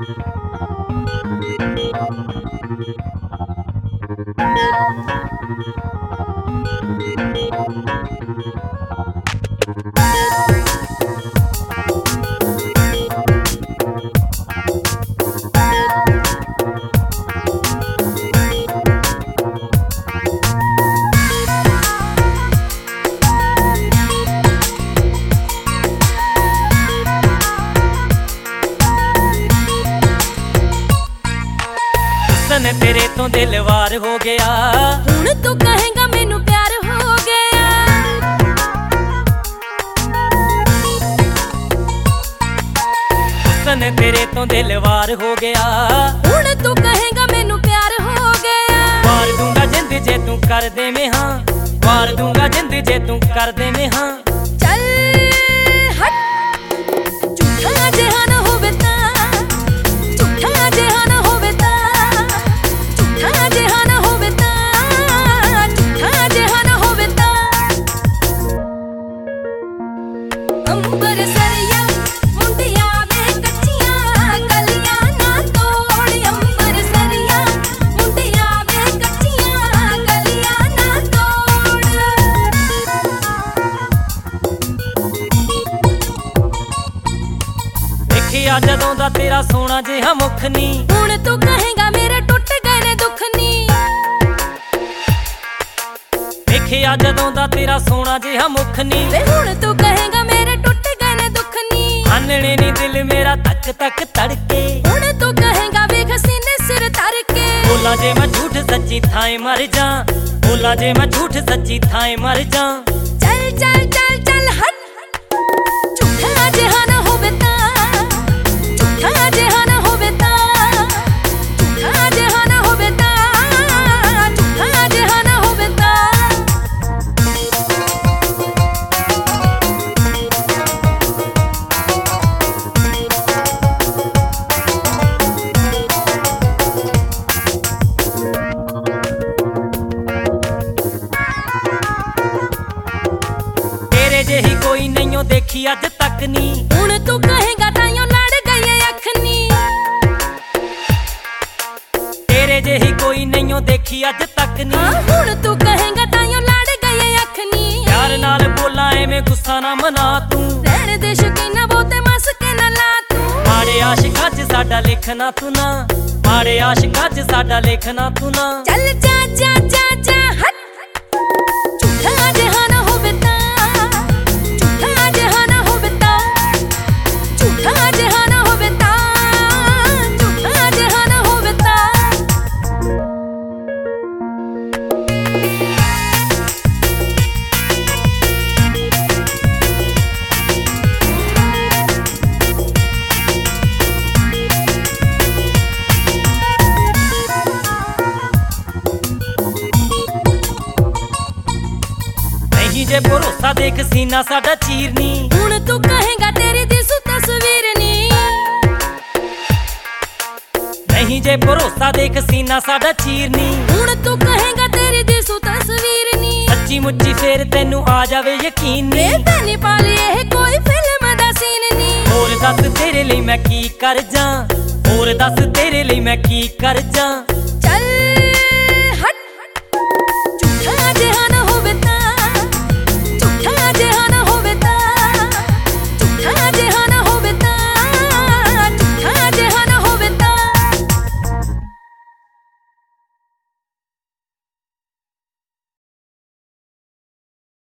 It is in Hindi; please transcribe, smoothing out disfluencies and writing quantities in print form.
तेरे तो दिल वार हो गया, हुण तू कहेगा मैनू प्यार हो गया। हुस्न तेरे तो दिल वार हो गया, हुण तू कहेगा मैनू प्यार हो गया। वार दूंगा जिंद जे तू कर दे में हाँ, वार दूंगा जिंद जे तू कर दे में हाँ। चल हट झूठा जिहा ना होवे तां, झूठा जिहा ना होवे तां, झूठा जिहा ना होवे तां, झूठा जिहा ना होवे तां। अंबर सरिया मुंडिया वे कच्चियां गलियां ना तोड़, अंबर सरिया मुंडिया वे कच्चियां गलियां ना तोड़। देखिया जदों दा तेरा सोना जिहा मुख नी, हुण तू कहेगा मेरे टुट गए ने दुख नी। देखिया जदों दा तेरा सोना जिहा मुख नी, वे हुण तू कहेगा मेरे टुट गए ने दुख नी। आनने नी दिल मेरा तक तक तड़के, हुण तू कहेगा वेख सीने सिर तर के। बोला जे मैं झूठ सच्ची थाए मर जा, बोला जे मैं झूठ सच्ची थाए मर जा। चल चल चल चल हट झूठा जिहा ना होवे तां, झूठा जिहा ना होवे तां, झूठा जिहा ना होवे तां, झूठा जिहा ना होवे तां। तेरे जेही कोई नहीं देखी अज तक नी, हुण तू कहेगा ताइयों लड़ गई अख नी। तेरे जेही कोई नहीं देखी अज तक नी, हाँ हुण तू कहेगा ताइयों लड़ गई अख नी। प्यार नाल बोला एवें गुस्सा ना मना तू, रहने दे शकीना बहुते मस के ना ला तू। माड़े आशिकां च साडा लिखना तू ना, माड़े आशिकां च साडा लिखना तू ना। चल जा जा जा जा हट झूठा जिहा ना होवे तां, झूठा जिहा ना होवे तां, झूठा जिहा ना होवे तां, झूठा जिहा ना होवे तां। नहीं जे भरोसा देख सीना साडा चीरनी, हुण तू कहेगा तेरी दिसू तस्वीर नी। नहीं जे भरोसा देख सीना साडा चीरनी, हुण तू कहेगा तेरी दिसू तस्वीर नी। सच्ची मुच्ची फेर तेनू आ जावे यकीन नी। वे तैनी पाली एह कोई फिल्म दा सीन नी। होर दस तेरे लिए मैं की कर जा, होर दस तेरे लिए मैं की कर जा।